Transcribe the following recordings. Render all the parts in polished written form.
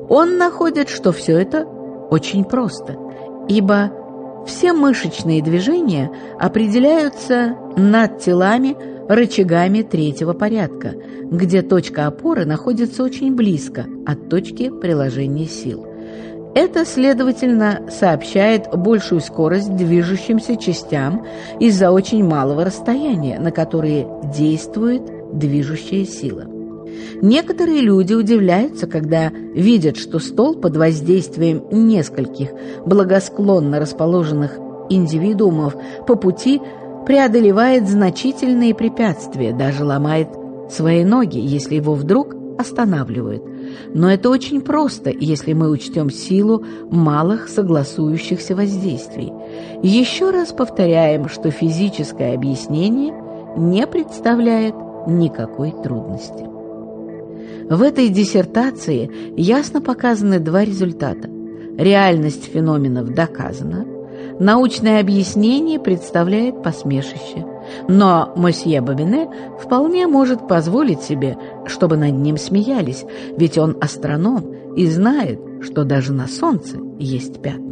Он находит, что все это очень просто, ибо все мышечные движения определяются над телами рычагами третьего порядка, где точка опоры находится очень близко от точки приложения сил. Это, следовательно, сообщает большую скорость движущимся частям из-за очень малого расстояния, на которое действует движущая сила. Некоторые люди удивляются, когда видят, что стол под воздействием нескольких благосклонно расположенных индивидуумов по пути преодолевает значительные препятствия, даже ломает свои ноги, если его вдруг останавливают. Но это очень просто, если мы учтем силу малых согласующихся воздействий. Еще раз повторяем, что физическое объяснение не представляет никакой трудности. В этой диссертации ясно показаны два результата. Реальность феноменов доказана, научное объяснение представляет посмешище, но мосье Бобине вполне может позволить себе, чтобы над ним смеялись, ведь он астроном и знает, что даже на Солнце есть пятна.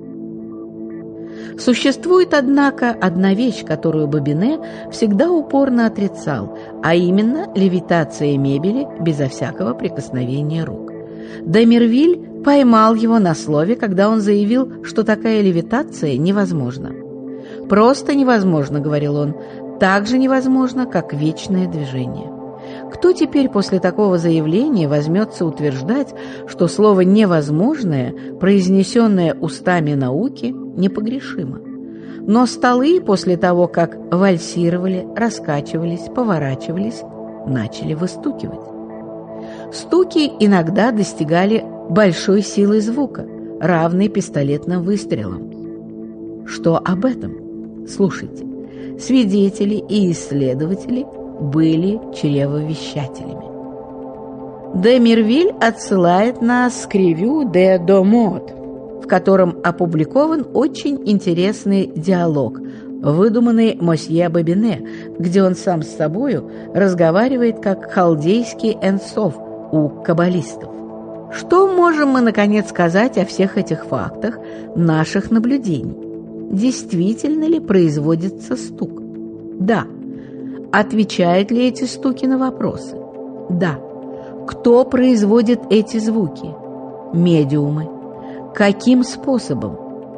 Существует, однако, одна вещь, которую Бобине всегда упорно отрицал, а именно левитация мебели безо всякого прикосновения рук. Де Мирвиль поймал его на слове, когда он заявил, что такая левитация невозможна. «Просто невозможно», — говорил он, — «так же невозможно, как вечное движение». Кто теперь после такого заявления возьмется утверждать, что слово «невозможное», произнесенное устами науки, непогрешимо? Но столы после того, как вальсировали, раскачивались, поворачивались, начали выстукивать. Стуки иногда достигали большой силы звука, равной пистолетным выстрелам. Что об этом? Слушайте. Свидетели и исследователи были чревовещателями. Де Мирвиль отсылает нас к ревью де Домот, в котором опубликован очень интересный диалог, выдуманный мосье Бобине, где он сам с собою разговаривает как халдейский Энсов у каббалистов. Что можем мы, наконец, сказать о всех этих фактах наших наблюдений? Действительно ли производится стук? Да. Отвечают ли эти стуки на вопросы? Да. Кто производит эти звуки? Медиумы. Каким способом?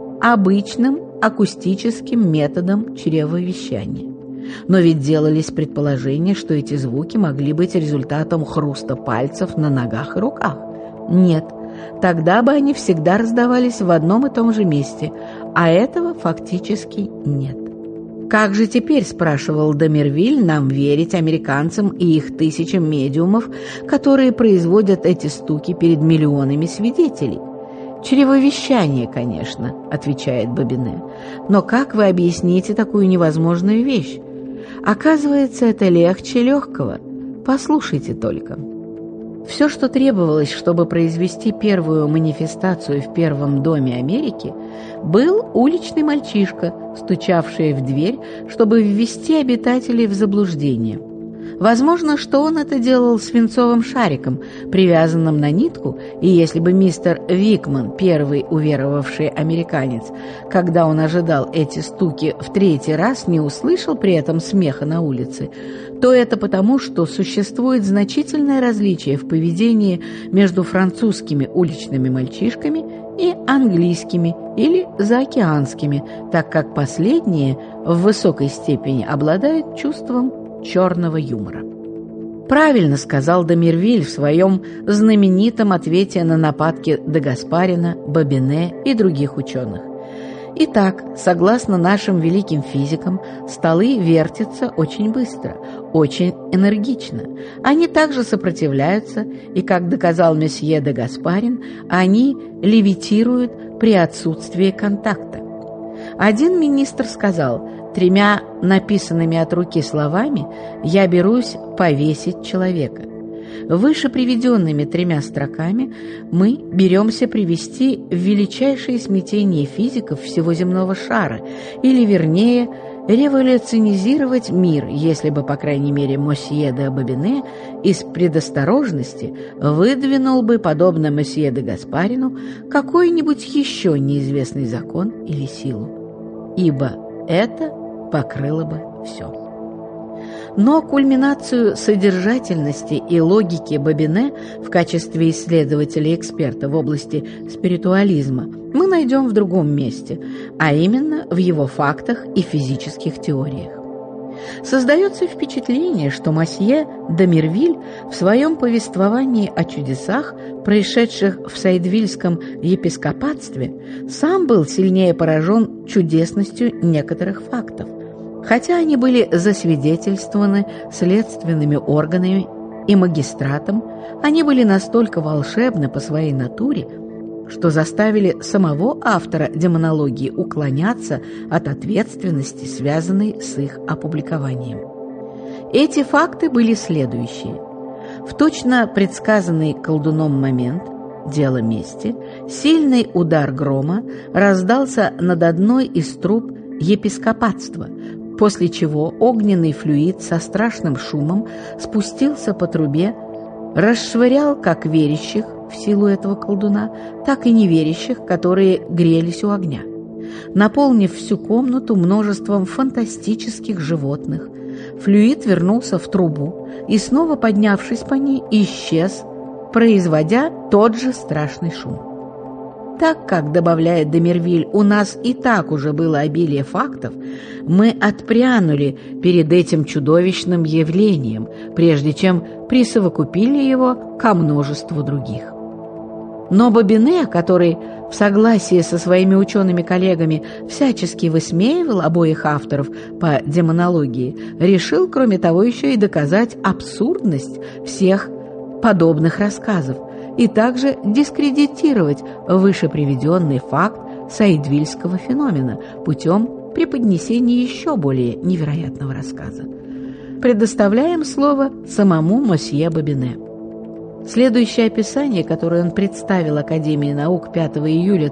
Обычным акустическим методом чревовещания. Но ведь делались предположения, что эти звуки могли быть результатом хруста пальцев на ногах и руках. Нет, тогда бы они всегда раздавались в одном и том же месте, а этого фактически нет. Как же теперь, спрашивал де Мирвиль, нам верить американцам и их тысячам медиумов, которые производят эти стуки перед миллионами свидетелей? «Чревовещание, конечно», — отвечает Бобине. «Но как вы объясните такую невозможную вещь? Оказывается, это легче легкого. Послушайте только». Все, что требовалось, чтобы произвести первую манифестацию в Первом доме Америки, был уличный мальчишка, стучавший в дверь, чтобы ввести обитателей в заблуждение. Возможно, что он это делал свинцовым шариком, привязанным на нитку, и если бы мистер Викман, первый уверовавший американец, когда он ожидал эти стуки в третий раз, не услышал при этом смеха на улице, то это потому, что существует значительное различие в поведении между французскими уличными мальчишками и английскими или заокеанскими, так как последние в высокой степени обладают чувством черного юмора. Правильно сказал де Мирвиль в своем знаменитом ответе на нападки де Гаспарина, Бобине и других ученых. Итак, согласно нашим великим физикам, столы вертятся очень быстро, очень энергично. Они также сопротивляются, и, как доказал месье де Гаспарин, они левитируют при отсутствии контакта. Один министр сказал: 3 написанными от руки словами я берусь повесить человека. Выше приведенными 3 строками мы беремся привести в величайшее смятение физиков всего земного шара, или, вернее, революционизировать мир, если бы, по крайней мере, мосье де Бобине из предосторожности выдвинул бы, подобно мосье де Гаспарину, какой-нибудь еще неизвестный закон или силу, ибо это покрыло бы все. Но кульминацию содержательности и логики Бобине в качестве исследователя-эксперта в области спиритуализма мы найдем в другом месте, а именно в его фактах и физических теориях. Создается впечатление, что мосье де Мирвиль в своем повествовании о чудесах, происшедших в Сайдвильском епископатстве, сам был сильнее поражен чудесностью некоторых фактов, хотя они были засвидетельствованы следственными органами и магистратом. Они были настолько волшебны по своей натуре, что заставили самого автора демонологии уклоняться от ответственности, связанной с их опубликованием. Эти факты были следующие. В точно предсказанный колдуном момент, дело мести, сильный удар грома раздался над одной из труб епископатства, после чего огненный флюид со страшным шумом спустился по трубе, расшвырял как верящих в силу этого колдуна, так и неверящих, которые грелись у огня, наполнив всю комнату множеством фантастических животных. Флюид вернулся в трубу и, снова поднявшись по ней, исчез, производя тот же страшный шум. Так как, добавляет де Мирвиль, у нас и так уже было обилие фактов, мы отпрянули перед этим чудовищным явлением, прежде чем присовокупили его ко множеству других. Но Бобине, который в согласии со своими учеными-коллегами всячески высмеивал обоих авторов по демонологии, решил, кроме того, еще и доказать абсурдность всех подобных рассказов и также дискредитировать вышеприведенный факт сайдвильского феномена путем преподнесения еще более невероятного рассказа. Предоставляем слово самому мосье Бобине. Следующее описание, которое он представил Академии наук 5 июля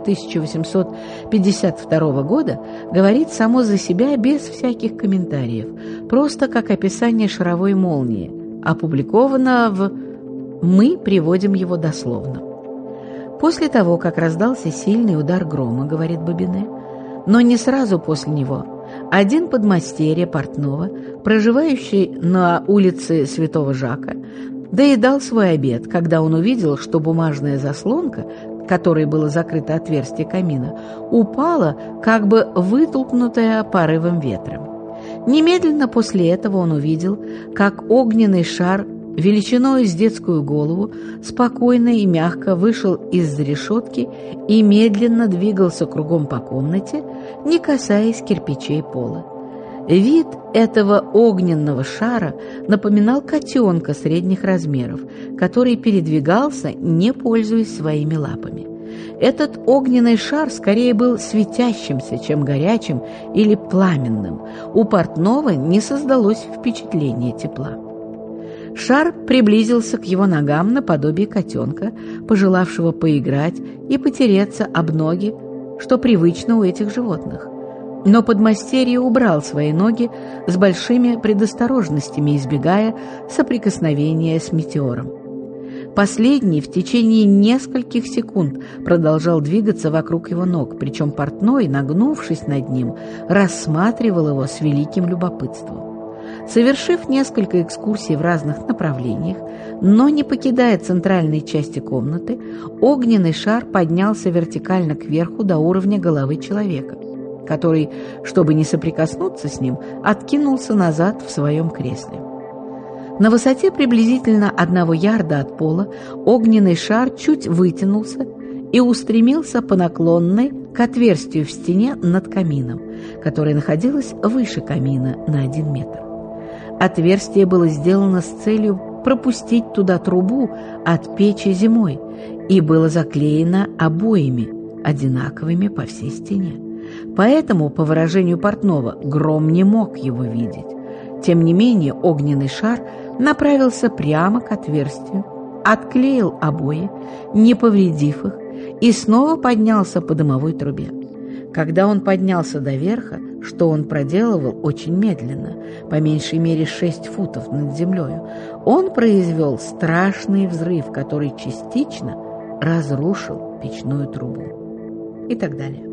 1852 года, говорит само за себя без всяких комментариев, просто как описание шаровой молнии, опубликовано в «Мы приводим его дословно». После того, как раздался сильный удар грома, говорит Бобине, но не сразу после него, один подмастерье портного, проживающий на улице Святого Жака, доедал свой обед, когда он увидел, что бумажная заслонка, которой было закрыто отверстие камина, упала, как бы вытолкнутая порывом ветра. Немедленно после этого он увидел, как огненный шар величиной с детскую голову спокойно и мягко вышел из-за решетки и медленно двигался кругом по комнате, не касаясь кирпичей пола. Вид этого огненного шара напоминал котенка средних размеров, который передвигался, не пользуясь своими лапами. Этот огненный шар скорее был светящимся, чем горячим или пламенным. У портного не создалось впечатления тепла. Шар приблизился к его ногам наподобие котенка, пожелавшего поиграть и потереться об ноги, что привычно у этих животных. Но подмастерье убрал свои ноги с большими предосторожностями, избегая соприкосновения с метеором. Последний в течение нескольких секунд продолжал двигаться вокруг его ног, причем портной, нагнувшись над ним, рассматривал его с великим любопытством. Совершив несколько экскурсий в разных направлениях, но не покидая центральной части комнаты, огненный шар поднялся вертикально кверху до уровня головы человека, который, чтобы не соприкоснуться с ним, откинулся назад в своем кресле. На высоте приблизительно 1 ярда от пола огненный шар чуть вытянулся и устремился по наклонной к отверстию в стене над камином, которое находилось выше камина на 1 метр. Отверстие было сделано с целью пропустить туда трубу от печи зимой и было заклеено обоями, одинаковыми по всей стене. Поэтому, по выражению портного, гром не мог его видеть. Тем не менее, огненный шар направился прямо к отверстию, отклеил обои, не повредив их, и снова поднялся по дымовой трубе. Когда он поднялся до верха, что он проделывал очень медленно, по меньшей мере 6 футов над землей, он произвел страшный взрыв, который частично разрушил печную трубу. И так далее.